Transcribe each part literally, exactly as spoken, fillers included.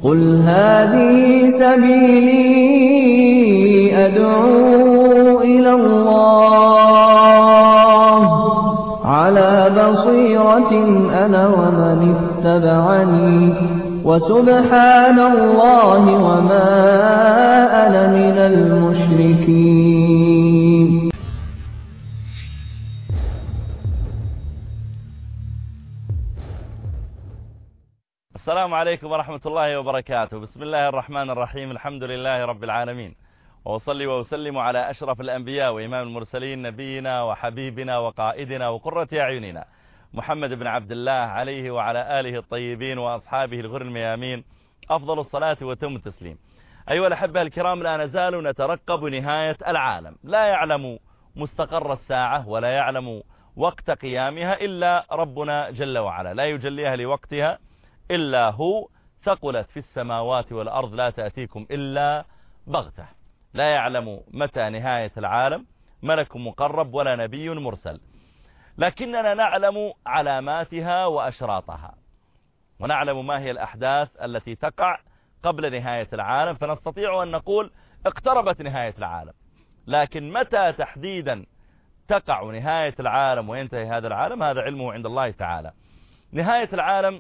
قل هذه سبيلي أدعو إلى الله على بصيرة أنا ومن اتبعني وسبحان الله وما أنا من المشركين. السلام عليكم ورحمة الله وبركاته. بسم الله الرحمن الرحيم. الحمد لله رب العالمين، وأصلي وأسلم على أشرف الأنبياء وإمام المرسلين نبينا وحبيبنا وقائدنا وقرة أعيننا محمد بن عبد الله عليه وعلى آله الطيبين وأصحابه الغر الميامين أفضل الصلاة وتم التسليم. أيها الأحبة الكرام، لا نزال نترقب نهاية العالم. لا يعلم مستقر الساعة ولا يعلم وقت قيامها إلا ربنا جل وعلا، لا يجليها لوقتها إلا هو. ثقلت في السماوات والأرض لا تأتيكم إلا بغتة. لا يعلم متى نهاية العالم ملك مقرب ولا نبي مرسل، لكننا نعلم علاماتها وأشراطها، ونعلم ما هي الأحداث التي تقع قبل نهاية العالم، فنستطيع أن نقول اقتربت نهاية العالم. لكن متى تحديدا تقع نهاية العالم وينتهي هذا العالم، هذا علمه عند الله تعالى. نهاية العالم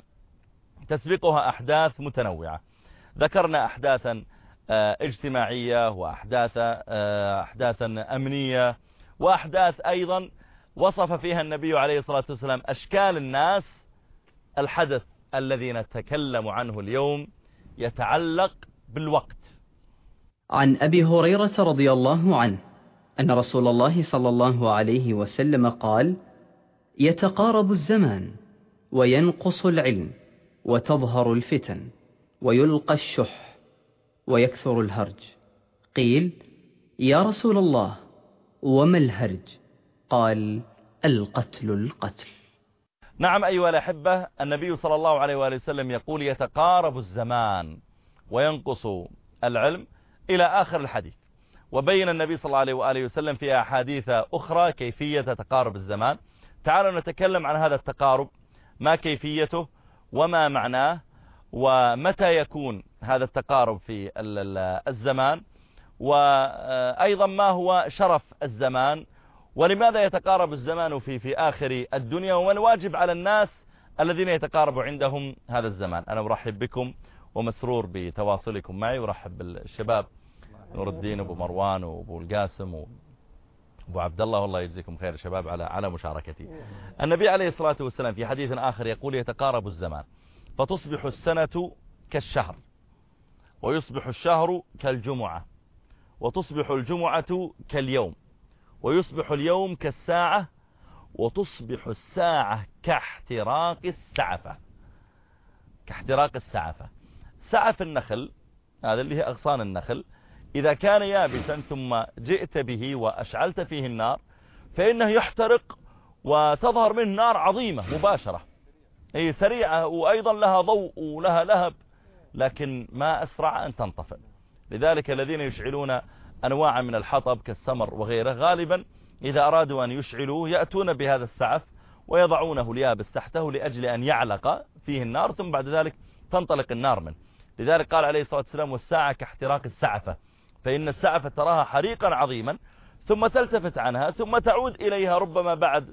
تسبقها أحداث متنوعة. ذكرنا أحداثا اجتماعية، وأحداث أحداثا أمنية، وأحداث أيضا وصف فيها النبي عليه الصلاة والسلام أشكال الناس. الحدث الذي نتكلم عنه اليوم يتعلق بالوقت. عن أبي هريرة رضي الله عنه أن رسول الله صلى الله عليه وسلم قال: يتقارب الزمان وينقص العلم وتظهر الفتن ويلقى الشح ويكثر الهرج. قيل: يا رسول الله وما الهرج؟ قال: القتل القتل. نعم أيها الأحبة، النبي صلى الله عليه وآله وسلم يقول يتقارب الزمان وينقص العلم إلى آخر الحديث. وبين النبي صلى الله عليه وآله وسلم في أحاديث أخرى كيفية تقارب الزمان. تعالوا نتكلم عن هذا التقارب، ما كيفيته وما معناه، ومتى يكون هذا التقارب في الزمان، وأيضا ما هو شرف الزمان، ولماذا يتقارب الزمان في في آخر الدنيا، وما الواجب على الناس الذين يتقارب عندهم هذا الزمان. أنا مرحب بكم ومسرور بتواصلكم معي، ورحب بالشباب نور الدين وابو مروان وابو القاسم وابو عبد الله، والله يجزيكم خير شباب على على مشاركتي. النبي عليه الصلاة والسلام في حديث آخر يقول يتقارب الزمان فتصبح السنة كالشهر، ويصبح الشهر كالجمعة، وتصبح الجمعة كاليوم، ويصبح اليوم كالساعة، وتصبح الساعة كاحتراق السعفة. كاحتراق السعفة. سعف النخل هذا اللي هي أغصان النخل، إذا كان يابسا ثم جئت به وأشعلت فيه النار فإنه يحترق وتظهر منه نار عظيمة مباشرة، هي سريعة وأيضا لها ضوء ولها لهب، لكن ما أسرع أن تنطفئ. لذلك الذين يشعلون أنواع من الحطب كالسمر وغيره غالبا إذا أرادوا أن يشعلوه يأتون بهذا السعف ويضعونه اليابس تحته لأجل أن يعلق فيه النار، ثم بعد ذلك تنطلق النار منه. لذلك قال عليه الصلاة والسلام: والساعة كاحتراق السعفة، فإن السعفة تراها حريقا عظيما ثم تلتفت عنها ثم تعود إليها ربما بعد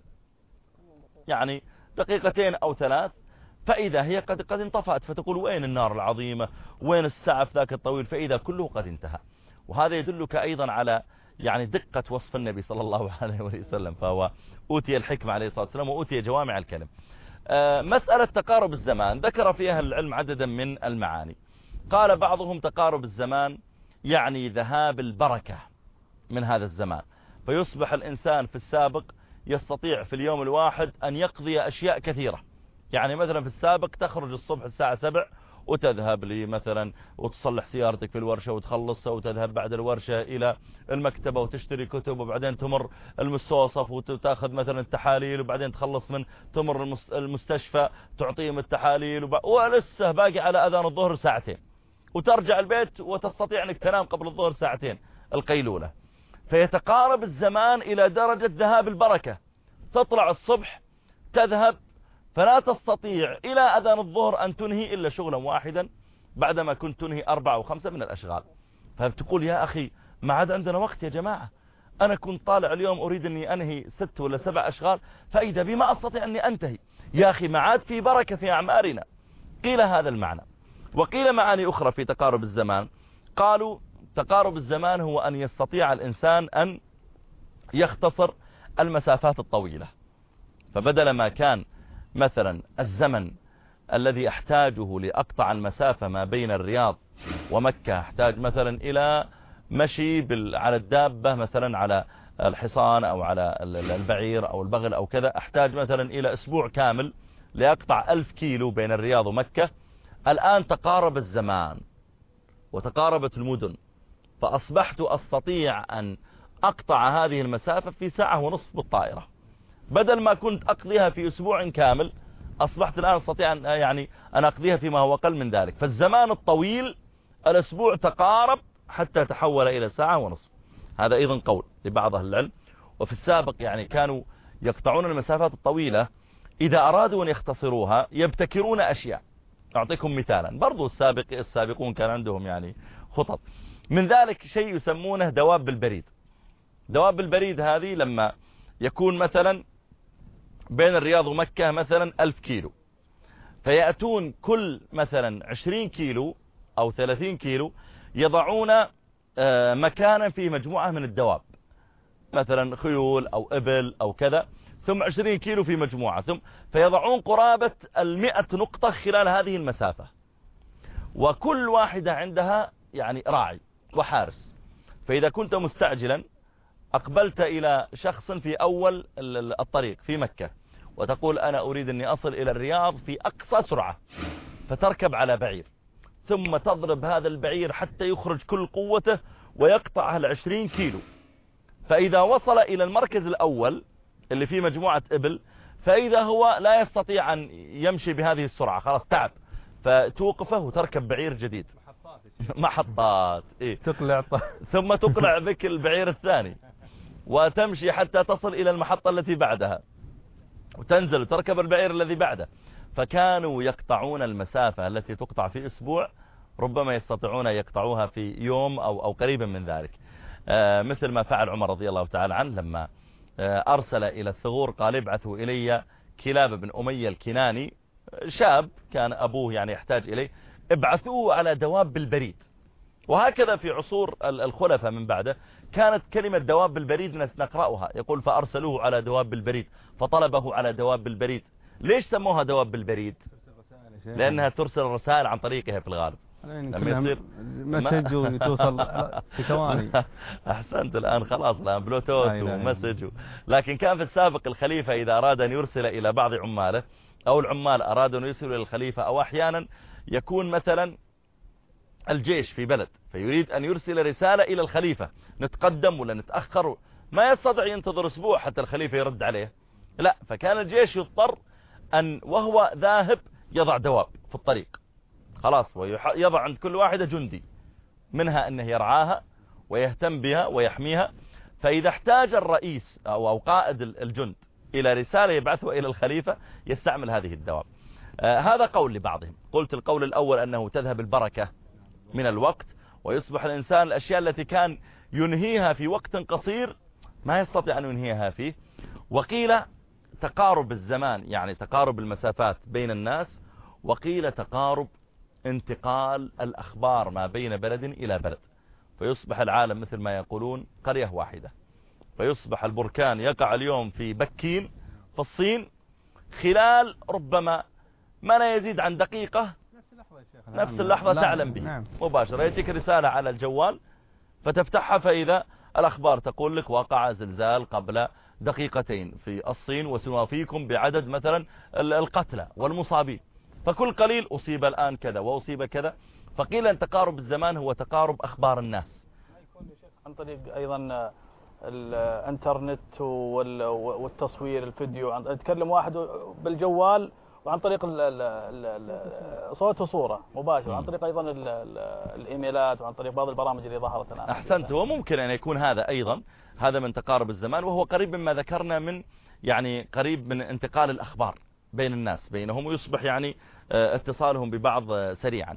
يعني دقيقتين أو ثلاث، فإذا هي قد قد انطفأت، فتقول وين النار العظيمة، وين السعف ذاك الطويل، فإذا كله قد انتهى. وهذا يدلك أيضا على يعني دقة وصف النبي صلى الله عليه وسلم، فهو أوتي الحكمة عليه الصلاة والسلام وأوتي جوامع الكلم. مسألة تقارب الزمان ذكر فيها العلم عددا من المعاني. قال بعضهم تقارب الزمان يعني ذهاب البركة من هذا الزمان، فيصبح الإنسان في السابق يستطيع في اليوم الواحد أن يقضي أشياء كثيرة. يعني مثلا في السابق تخرج الصبح الساعة سبع وتذهب لي مثلا وتصلح سيارتك في الورشة وتخلصها، وتذهب بعد الورشة إلى المكتبة وتشتري كتب، وبعدين تمر المستوصف وتأخذ مثلا التحاليل، وبعدين تخلص من تمر المستشفى تعطيهم التحاليل، وب... ولسه باقي على أذان الظهر ساعتين، وترجع البيت وتستطيع أنك تنام قبل الظهر ساعتين القيلولة. فيتقارب الزمان إلى درجة ذهاب البركة. تطلع الصبح تذهب فلا تستطيع إلى أذان الظهر أن تنهي إلا شغلا واحدا بعدما كنت تنهي أربعة وخمسة من الأشغال. فبتقول يا أخي ما عاد عندنا وقت يا جماعة، أنا كنت طالع اليوم أريد أني أنهي ست ولا سبع أشغال، فإذا بما أستطيع أني أنتهي، يا أخي ما عاد في بركة في أعمارنا. قيل هذا المعنى. وقيل معاني أخرى في تقارب الزمان، قالوا تقارب الزمان هو أن يستطيع الإنسان أن يختصر المسافات الطويلة. فبدل ما كان مثلا الزمن الذي أحتاجه لأقطع المسافة ما بين الرياض ومكة أحتاج مثلا إلى مشي على الدابة، مثلا على الحصان أو على البعير أو البغل أو كذا، أحتاج مثلا إلى أسبوع كامل لأقطع ألف كيلو بين الرياض ومكة. الآن تقارب الزمان وتقاربت المدن، فأصبحت أستطيع أن أقطع هذه المسافة في ساعة ونصف بالطائرة، بدل ما كنت أقضيها في أسبوع كامل أصبحت الآن أستطيع أن يعني أن أقضيها فيما هو أقل من ذلك. فالزمان الطويل الأسبوع تقارب حتى تحول إلى ساعة ونصف. هذا أيضا قول لبعض أهل العلم. وفي السابق يعني كانوا يقطعون المسافات الطويلة، إذا أرادوا أن يختصروها يبتكرون أشياء. أعطيكم مثالا، برضو السابق السابقون كان عندهم يعني خطط. من ذلك شيء يسمونه دواب البريد. دواب البريد هذه لما يكون مثلا بين الرياض ومكة مثلا ألف كيلو، فيأتون كل مثلا عشرين كيلو أو ثلاثين كيلو يضعون مكانا في مجموعة من الدواب، مثلا خيول أو إبل أو كذا، ثم عشرين كيلو في مجموعة، ثم فيضعون قرابة المئة نقطة خلال هذه المسافة، وكل واحدة عندها يعني راعي وحارس. فإذا كنت مستعجلا أقبلت إلى شخص في أول الطريق في مكة وتقول أنا أريد أني أصل إلى الرياض في أقصى سرعة، فتركب على بعير ثم تضرب هذا البعير حتى يخرج كل قوته ويقطع العشرين كيلو. فإذا وصل إلى المركز الأول اللي فيه مجموعة إبل، فإذا هو لا يستطيع أن يمشي بهذه السرعة، خلاص تعب، فتوقفه وتركب بعير جديد. محطات إيه؟ تقلع ثم تقلع بك البعير الثاني وتمشي حتى تصل إلى المحطة التي بعدها وتنزل وتركب البعير الذي بعده. فكانوا يقطعون المسافة التي تقطع في أسبوع ربما يستطيعون يقطعوها في يوم أو, أو قريبا من ذلك. آه مثل ما فعل عمر رضي الله تعالى عنه لما آه أرسل إلى الثغور قال ابعثوا إلي كلاب بن أمية الكناني، شاب كان أبوه يعني يحتاج إليه، ابعثوه على دواب البريد. وهكذا في عصور الخلفاء من بعده كانت كلمة دواب البريد نقرأها، يقول فأرسلوه على دواب البريد فطلبه على دواب البريد. ليش سموها دواب البريد؟ لأنها ترسل الرسائل عن طريقها في الغالب. لما يصير مسج وتوصل في ثواني. أحسنت، الآن خلاص الآن بلوتوث ومسج. لكن كان في السابق الخليفة إذا أراد أن يرسل إلى بعض عماله أو العمال أرادوا أن يرسلوا إلى الخليفة، أو أحيانا يكون مثلا الجيش في بلد فيريد أن يرسل رسالة إلى الخليفة نتقدم ولا نتأخر، ما يستطيع ينتظر أسبوع حتى الخليفة يرد عليه، لا، فكان الجيش يضطر أن وهو ذاهب يضع دواب في الطريق خلاص، ويضع عند كل واحدة جندي منها أنه يرعاها ويهتم بها ويحميها. فإذا احتاج الرئيس أو قائد الجند إلى رسالة يبعثها إلى الخليفة يستعمل هذه الدواب. آه هذا قول لبعضهم. قلت القول الأول أنه تذهب البركة من الوقت ويصبح الإنسان الأشياء التي كان ينهيها في وقت قصير ما يستطيع أن ينهيها فيه. وقيل تقارب الزمان يعني تقارب المسافات بين الناس، وقيل تقارب انتقال الأخبار ما بين بلد إلى بلد، فيصبح العالم مثل ما يقولون قرية واحدة، فيصبح البركان يقع اليوم في بكين في الصين خلال ربما ما لا يزيد عن دقيقة، نفس اللحظة تعلم به مباشرة. يأتيك رسالة على الجوال فتفتحها فإذا الأخبار تقول لك وقع زلزال قبل دقيقتين في الصين وسنوافيكم بعدد مثلا القتلى والمصابين، فكل قليل أصيب الآن كذا وأصيب كذا. فقيل أن تقارب الزمان هو تقارب أخبار الناس. عن طريق أيضا الانترنت والتصوير الفيديو، يتكلم واحد بالجوال وعن طريق صوت وصورة مباشرة، عن طريق أيضا الإيميلات وعن طريق بعض البرامج اللي ظهرت الآن. أحسنت. وممكن أن يكون هذا أيضا هذا من تقارب الزمان، وهو قريب مما ذكرنا من يعني قريب من انتقال الأخبار بين الناس بينهم، ويصبح يعني اتصالهم ببعض سريعا.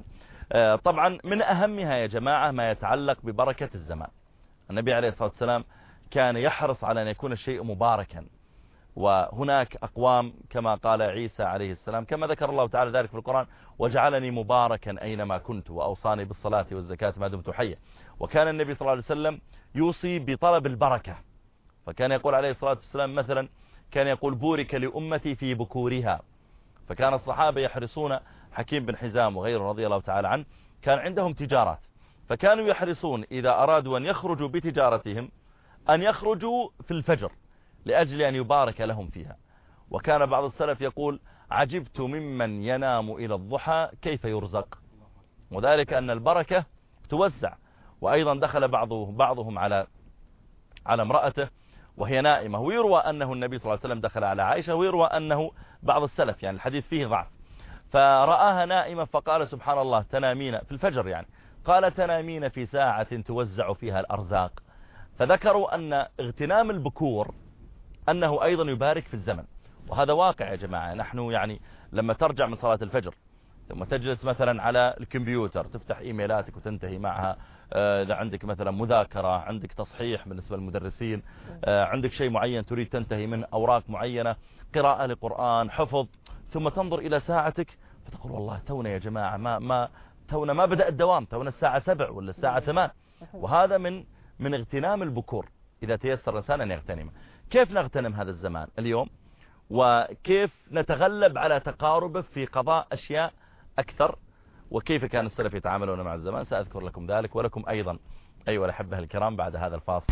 طبعا من أهمها يا جماعة ما يتعلق ببركة الزمان. النبي عليه الصلاة والسلام كان يحرص على أن يكون الشيء مباركا، وهناك أقوام كما قال عيسى عليه السلام كما ذكر الله تعالى ذلك في القرآن: وجعلني مباركا أينما كنت وأوصاني بالصلاة والزكاة ما دمت حيا. وكان النبي صلى الله عليه وسلم يوصي بطلب البركة، فكان يقول عليه الصلاة والسلام مثلا كان يقول: بورك لأمتي في بكورها. فكان الصحابة يحرصون، حكيم بن حزام وغيره رضي الله تعالى عنه كان عندهم تجارات، فكانوا يحرصون إذا أرادوا أن يخرجوا بتجارتهم أن يخرجوا في الفجر لأجل أن يبارك لهم فيها. وكان بعض السلف يقول: عجبت ممن ينام إلى الضحى كيف يرزق، وذلك أن البركة توزع. وأيضا دخل بعضه بعضهم على على امرأته وهي نائمة، ويروى أنه النبي صلى الله عليه وسلم دخل على عائشة، ويروى أنه بعض السلف، يعني الحديث فيه ضعف، فرآها نائمة فقال: سبحان الله تنامين في الفجر، يعني قال: تنامين في ساعة توزع فيها الأرزاق. فذكروا أن اغتنام البكور أنه أيضا يبارك في الزمن، وهذا واقع يا جماعة. نحن يعني لما ترجع من صلاة الفجر ثم تجلس مثلا على الكمبيوتر تفتح إيميلاتك وتنتهي معها، إذا عندك مثلا مذاكرة، عندك تصحيح بالنسبة للمدرسين، عندك شيء معين تريد تنتهي من أوراق معينة، قراءة لقرآن، حفظ، ثم تنظر إلى ساعتك فتقول: والله تونا يا جماعة ما ما تونا ما بدأ الدوام، تونا الساعة سبع ولا الساعة ثمان. وهذا من من اغتنام البكور إذا تيسر الإنسان أن يغتنمه. كيف نغتنم هذا الزمان اليوم، وكيف نتغلب على تقاربه في قضاء أشياء أكثر، وكيف كان السلف يتعاملون مع الزمان، سأذكر لكم ذلك ولكم أيضا أيها الأحبة الكرام بعد هذا الفاصل.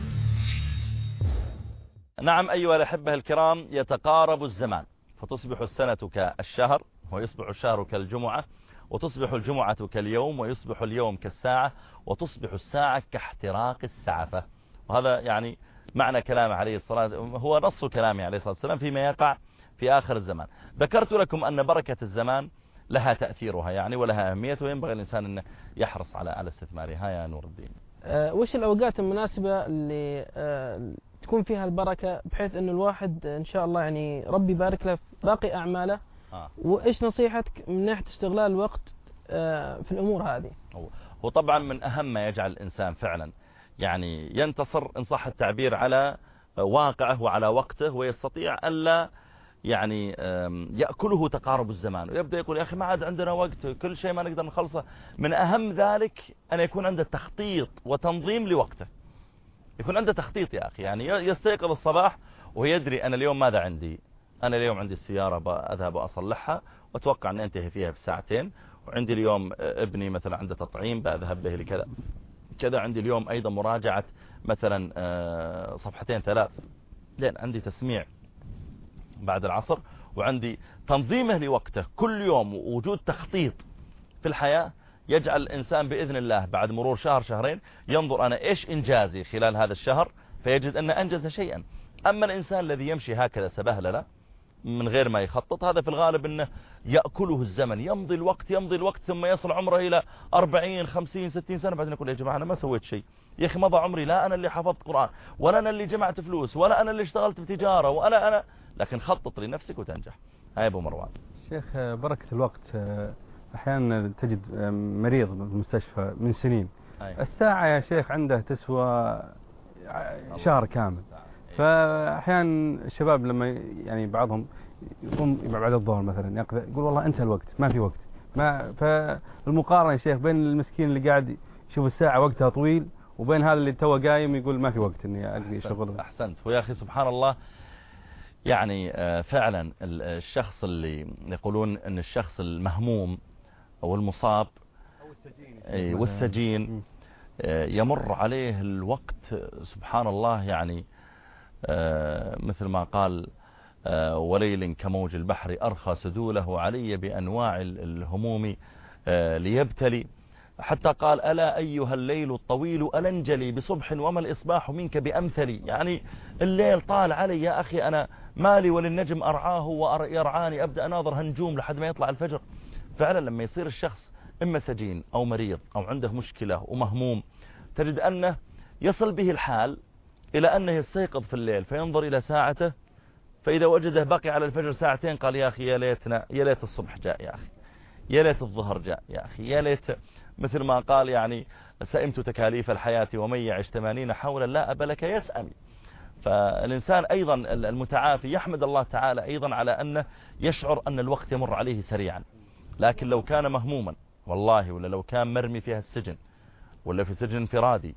نعم أيها الأحبة الكرام، يتقارب الزمان، فتصبح السنة كالشهر، ويصبح الشهر كالجمعة، وتصبح الجمعة كاليوم، ويصبح اليوم كالساعة، وتصبح الساعة كاحتراق السعفة. وهذا يعني معنى كلامه عليه الصلاة، هو نص كلامه عليه الصلاة والسلام فيما يقع في آخر الزمان. ذكرت لكم أن بركة الزمان لها تأثيرها يعني ولها أهمية، وينبغي الإنسان أن يحرص على على استثمارها. يا نور الدين، أه وش الأوقات المناسبة اللي أه تكون فيها البركة بحيث أنه الواحد إن شاء الله يعني ربي يبارك له في باقي أعماله؟ آه. وإيش نصيحتك من ناحية استغلال الوقت أه في الأمور هذه؟ هو طبعا من أهم ما يجعل الإنسان فعلا يعني ينتصر إن صح التعبير على واقعه وعلى وقته، ويستطيع ألا يعني يأكله تقارب الزمان، ويبدأ يقول: يا أخي ما عاد عندنا وقت، كل شيء ما نقدر نخلصه. من أهم ذلك أن يكون عنده تخطيط وتنظيم لوقته، يكون عنده تخطيط يا أخي، يعني يستيقظ الصباح ويدري أنا اليوم ماذا عندي. أنا اليوم عندي السيارة أذهب أصلحها وأتوقع أن أنتهي فيها في ساعتين، وعندي اليوم ابني مثلا عنده تطعيم بأذهب به لكذا كذا، عندي اليوم أيضا مراجعة مثلا صفحتين ثلاث، لأن عندي تسميع بعد العصر، وعندي تنظيمه لوقته كل يوم. ووجود تخطيط في الحياة يجعل الإنسان بإذن الله بعد مرور شهر شهرين ينظر أنا إيش إنجازي خلال هذا الشهر، فيجد أن أنجز شيئا. أما الإنسان الذي يمشي هكذا سبهللة من غير ما يخطط، هذا في الغالب أنه يأكله الزمن، يمضي الوقت يمضي الوقت ثم يصل عمره إلى أربعين خمسين ستين سنة، بعدين يقول: يا جماعة أنا ما سويت شيء، يا أخي مضى عمري، لا أنا اللي حفظت قرآن، ولا أنا اللي جمعت فلوس، ولا أنا اللي اشتغلت بتجارة، ولا أنا. لكن خطط لنفسك وتنجح. هاي أبو مروان. شيخ، بركة الوقت أحيانا تجد مريض في المستشفى من سنين، أي. الساعة يا شيخ عنده تسوى شهر كامل. فأحيانا الشباب لما يعني بعضهم يقوم بعد الظهر مثلا يقول: والله انتهى الوقت، ما في وقت. ما فالمقارنة يا شيخ بين المسكين اللي قاعد يشوف الساعة وقتها طويل، وبين هذا اللي توه قايم يقول ما في وقت اني اقضي شغل. احسنت. ويا اخي سبحان الله، يعني فعلا الشخص اللي يقولون ان الشخص المهموم او المصاب او السجين والسجين يمر عليه الوقت سبحان الله، يعني مثل ما قال: وليل كموج البحر أرخى سدوله علي بأنواع الهموم ليبتلي، حتى قال: ألا أيها الليل الطويل ألنجلي بصبح وما الإصباح منك بأمثلي. يعني الليل طال علي يا أخي، أنا مالي وللنجم أرعاه ويرعاني، أبدأ أناظر هنجوم لحد ما يطلع الفجر. فعلا لما يصير الشخص إما سجين أو مريض أو عنده مشكلة ومهموم، تجد أنه يصل به الحال إلى أنه يستيقظ في الليل فينظر إلى ساعته، فإذا وجده بقي على الفجر ساعتين قال: يا أخي يا ليتنا يا ليت الصبح جاء، يا أخي يا ليت الظهر جاء يا أخي، يا ليت مثل ما قال يعني سئمت تكاليف الحياة ومن يعش ثمانين حولا لا أب لك يسأم. فالإنسان أيضا المتعافي يحمد الله تعالى أيضا على أنه يشعر أن الوقت يمر عليه سريعا. لكن لو كان مهموما والله، ولا لو كان مرمي فيها السجن، ولا في سجن انفرادي،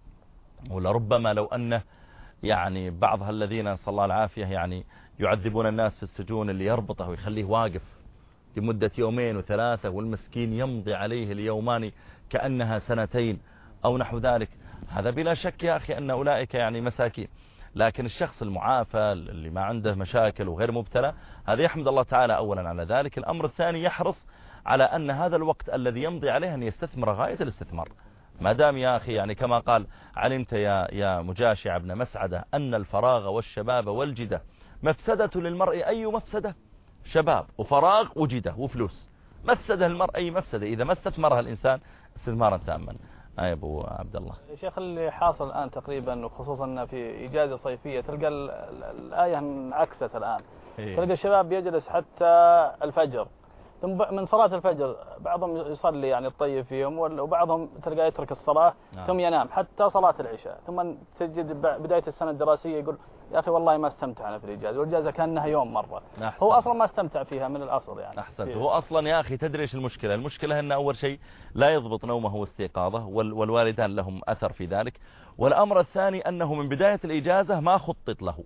ولا ربما لو أنه يعني بعض الذين صلى الله العافية يعني يعذبون الناس في السجون اللي يربطه ويخليه واقف لمدة يومين وثلاثة، والمسكين يمضي عليه اليومان كأنها سنتين أو نحو ذلك، هذا بلا شك يا أخي أن أولئك يعني مساكين. لكن الشخص المعافى اللي ما عنده مشاكل وغير مبتلى، هذا يحمد الله تعالى أولا على ذلك. الأمر الثاني يحرص على أن هذا الوقت الذي يمضي عليه أن يستثمر غاية الاستثمار. ما دام يا أخي يعني كما قال علمت يا يا مجاشع ابن مسعدة أن الفراغ والشباب والجدة مفسدة للمرء، أي مفسدة؟ شباب وفراغ وجدة وفلوس، مفسدة للمرء أي مفسدة إذا ما استثمرها الإنسان استثمارا تاما. أي أبو عبد الله يا شيخ، اللي حاصل الآن تقريبا وخصوصا في إجازة صيفية تلقى الآية انعكست الآن. إيه؟ تلقى الشباب يجلس حتى الفجر، ثم من صلاة الفجر بعضهم يصلي يعني الطيب فيهم، وبعضهم تلقى يترك الصلاة نعم. ثم ينام حتى صلاة العشاء، ثم تجد بداية السنة الدراسية يقول يا أخي والله ما استمتعنا في الإجازة، والإجازة كأنها يوم مرة. أحسن. هو أصلا ما استمتع فيها من الأصل يعني. أحسنت. هو أصلا يا أخي تدري ايش المشكلة؟ المشكلة أن أول شيء لا يضبط نومه واستيقاظه، والوالدان لهم أثر في ذلك. والأمر الثاني أنه من بداية الإجازة ما خطط له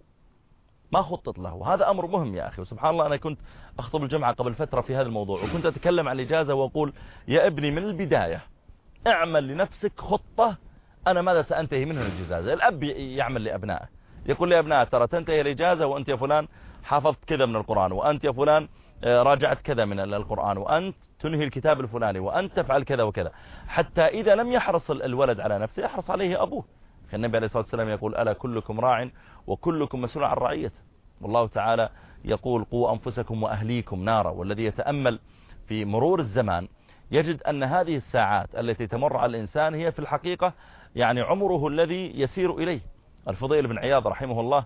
ما خطط له هذا أمر مهم يا أخي. وسبحان الله أنا كنت أخطب الجمعة قبل فترة في هذا الموضوع، وكنت أتكلم عن الإجازة وأقول يا ابني من البداية اعمل لنفسك خطة أنا ماذا سأنتهي منه الإجازة. الأب يعمل لأبنائه، يقول لأبنائه ترى تنتهي الإجازة وأنت يا فلان حافظت كذا من القرآن، وأنت يا فلان راجعت كذا من القرآن، وأنت تنهي الكتاب الفلاني، وأنت تفعل كذا وكذا، حتى إذا لم يحرص الولد على نفسه يحرص عليه أبوه. النبي عليه الصلاة والسلام يقول ألا كلكم راع وكلكم مسؤول عن رعيته. والله تعالى يقول قوا أنفسكم وأهليكم نارا. والذي يتأمل في مرور الزمان يجد أن هذه الساعات التي تمر على الإنسان هي في الحقيقة يعني عمره الذي يسير إليه. الفضيل بن عياض رحمه الله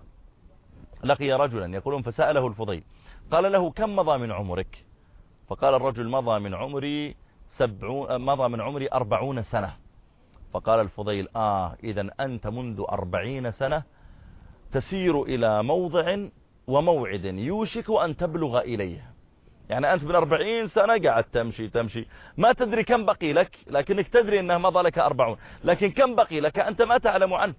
لقي رجلا يقولون فسأله الفضيل قال له كم مضى من عمرك؟ فقال الرجل مضى من عمري سبعون مضى من عمري أربعون سنة. فقال الفضيل آه إذا أنت منذ أربعين سنة تسير إلى موضع وموعد يوشك أن تبلغ إليه. يعني أنت من أربعين سنة قاعد تمشي تمشي ما تدري كم بقي لك، لكنك تدري أنه مضى لك أربعون، لكن كم بقي لك أنت ما تعلم عنه.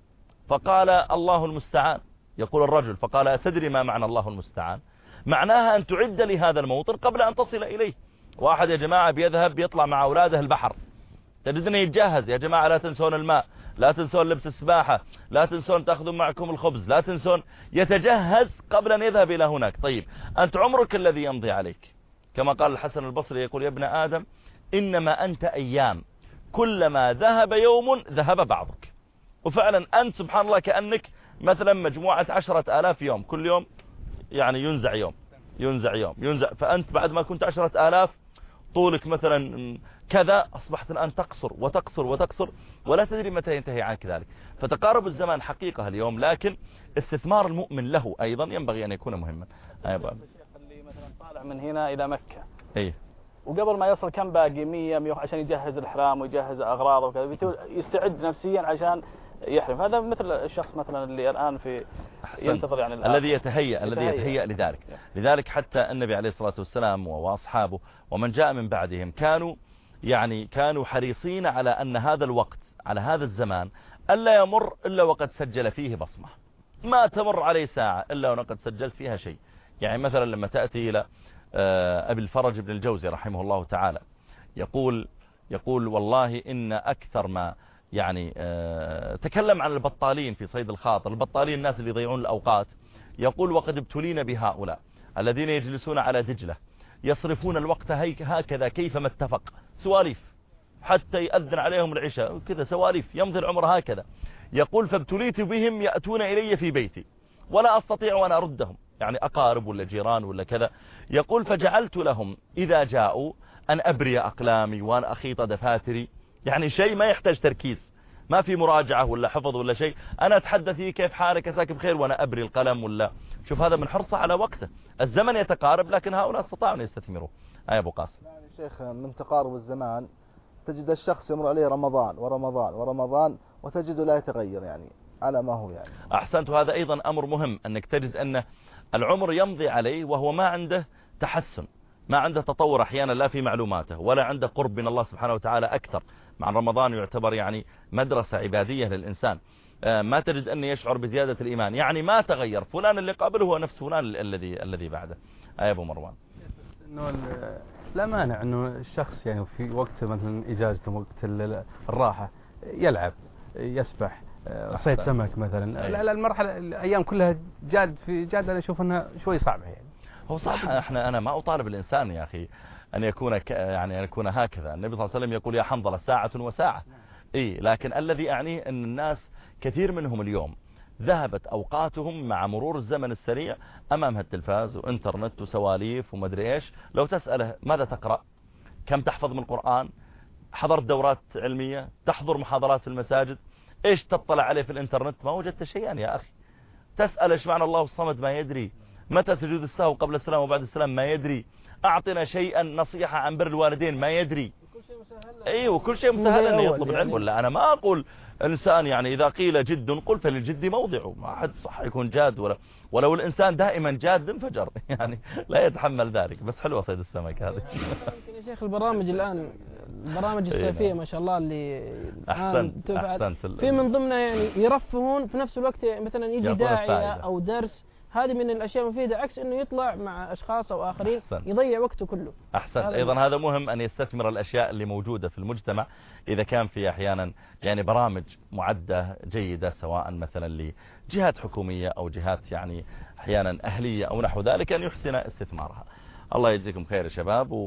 فقال الله المستعان. يقول الرجل فقال أتدري ما معنى الله المستعان؟ معناها أن تعد لهذا الموطن قبل أن تصل إليه. واحد يا جماعة بيذهب بيطلع مع أولاده البحر، تجدني يتجهز يا جماعة لا تنسون الماء، لا تنسون لبس السباحة، لا تنسون تأخذون معكم الخبز، لا تنسون، يتجهز قبل أن يذهب إلى هناك. طيب أنت عمرك الذي يمضي عليك كما قال الحسن البصري يقول يا ابن آدم إنما أنت أيام كلما ذهب يوم ذهب بعضك. وفعلا أنت سبحان الله كأنك مثلا مجموعة عشرة آلاف يوم، كل يوم يعني ينزع يوم ينزع يوم ينزع، فأنت بعد ما كنت عشرة آلاف طولك مثلا كذا أصبحت الآن تقصر وتقصر وتقصر ولا تدري متى ينتهي عنك ذلك. فتقارب الزمان حقيقة اليوم، لكن استثمار المؤمن له أيضا ينبغي أن يكون مهما. أيوة. اللي مثلا طالع من هنا إلى مكة أيه. وقبل ما يصل كم باقي مية مية عشان يجهز الإحرام ويجهز أغراضه وكذا، يستعد نفسيا عشان يحرم. هذا مثل الشخص مثلا اللي الآن في ينتظر يعني الآن. الذي يتهيأ الذي يتهيأ لذلك. لذلك حتى النبي عليه الصلاة والسلام وأصحابه ومن جاء من بعدهم كانوا يعني كانوا حريصين على أن هذا الوقت على هذا الزمان ألا يمر إلا وقد سجل فيه بصمة، ما تمر عليه ساعة إلا وقد سجل فيها شيء. يعني مثلا لما تأتي إلى أبي الفرج بن الجوزي رحمه الله تعالى يقول يقول والله إن أكثر ما يعني تكلم عن البطالين في صيد الخاطر، البطالين الناس اللي يضيعون الأوقات، يقول وقد ابتلينا بهؤلاء الذين يجلسون على دجلة يصرفون الوقت هكذا كيفما اتفق، سواليف حتى يأذن عليهم العشاء كذا سواليف، يمضي العمر هكذا. يقول فابتليت بهم يأتون إلي في بيتي ولا أستطيع أن أردهم، يعني أقارب ولا جيران ولا كذا. يقول فجعلت لهم إذا جاءوا أن أبري أقلامي وأن أخيط دفاتري، يعني شيء ما يحتاج تركيز، ما في مراجعة ولا حفظ ولا شيء، أنا أتحدث فيه كيف حالك أساك بخير وأنا أبري القلم ولا. شوف هذا من حرصه على وقته. الزمن يتقارب لكن هؤلاء استطاعوا أن يستثمروا. أي أبو قاسم. شيخ من تقارب الزمان تجد الشخص يمر عليه رمضان ورمضان ورمضان وتجده لا يتغير يعني على ما هو يعني. أحسنت. وهذا أيضا أمر مهم أنك تجد أن العمر يمضي عليه وهو ما عنده تحسن، ما عنده تطور أحيانا لا في معلوماته ولا عنده قرب من الله سبحانه وتعالى أكثر. مع رمضان يعتبر يعني مدرسة عبادية للإنسان، ما تجد أن يشعر بزيادة الإيمان، يعني ما تغير. فلان اللي قبله هو نفس فلان الذي الذي بعده. أي أبو مروان، إنه لا مانع إنه الشخص يعني في وقت مثلا إجازته وقت الراحة يلعب يسبح صيد سمك مثلا. لا لا المرحلة الأيام كلها جاد في جاد، أنا أشوف أنها شوي صعبة يعني. هو صح. احنا أنا ما أطالب الإنسان يا أخي أن يكون يعني أن يكون هكذا. النبي صلى الله عليه وسلم يقول يا حنظلة ساعة وساعة. إيه، لكن الذي أعنيه أن الناس كثير منهم اليوم ذهبت أوقاتهم مع مرور الزمن السريع أمام التلفاز وإنترنت وسواليف ومدري إيش. لو تسأله ماذا تقرأ، كم تحفظ من القرآن، حضرت دورات علمية، تحضر محاضرات في المساجد، إيش تطلع عليه في الإنترنت، ما وجدت شيئا يا أخي. تسأل إيش معنى الله الصمد، ما يدري. متى سجود السهو قبل السلام وبعد السلام، ما يدري. أعطنا شيئا نصيحة عن بر الوالدين، ما يدري. ايوه كل شيء مسهل انه يطلب العلم. ولا انا ما اقول انسان يعني اذا قيل جد قل فللجد موضعه، ما حد صح يكون جاد، ولا ولو الانسان دائما جاد انفجر يعني لا يتحمل ذلك. بس حلوه صيد السمك هذه. يمكن يا شيخ البرامج الان البرامج السيفيه ما شاء الله اللي احسنت احسنت في من ضمنها يعني يرفهون في نفس الوقت، مثلا يجي داعيه او درس، هذه من الاشياء المفيده، عكس انه يطلع مع اشخاص او اخرين أحسن. يضيع وقته كله. احسنت. ايضا هذا مهم ان يستثمر الاشياء اللي موجوده في المجتمع، اذا كان في احيانا يعني برامج معده جيده سواء مثلا لجهات حكوميه او جهات يعني احيانا اهليه او نحو ذلك، ان يحسن استثمارها. الله يجزيكم خير يا شباب. و...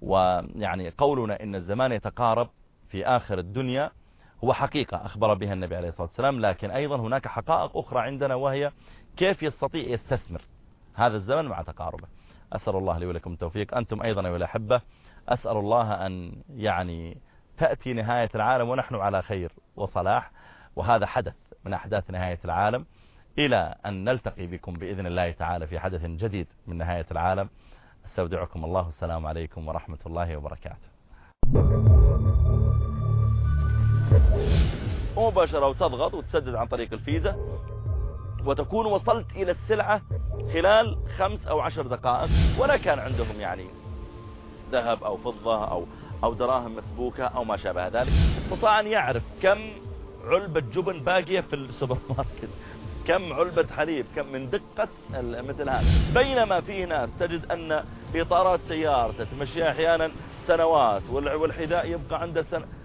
ويعني قولنا ان الزمان يتقارب في اخر الدنيا هو حقيقه اخبر بها النبي عليه الصلاه والسلام، لكن ايضا هناك حقائق اخرى عندنا، وهي كيف يستطيع يستثمر هذا الزمن مع تقاربه. أسأل الله لي ولكم التوفيق. أنتم أيضا أيها الأحبة، أسأل الله أن يعني تأتي نهاية العالم ونحن على خير وصلاح، وهذا حدث من أحداث نهاية العالم، إلى أن نلتقي بكم بإذن الله تعالى في حدث جديد من نهاية العالم. استودعكم الله، السلام عليكم ورحمة الله وبركاته. ومباشرة وتضغط وتسدد عن طريق الفيزا، وتكون وصلت إلى السلعة خلال خمس أو عشر دقائق، ولا كان عندهم يعني ذهب أو فضة أو أو دراهم مسبوكة أو ما شابه ذلك، استطاع أن يعرف كم علبة جبن باقية في السوبر ماركت، كم علبة حليب، كم من دقة مثل هذا. بينما في ناس تجد أن إطارات سيارته تمشي أحيانا سنوات والحذاء يبقى عنده سنة.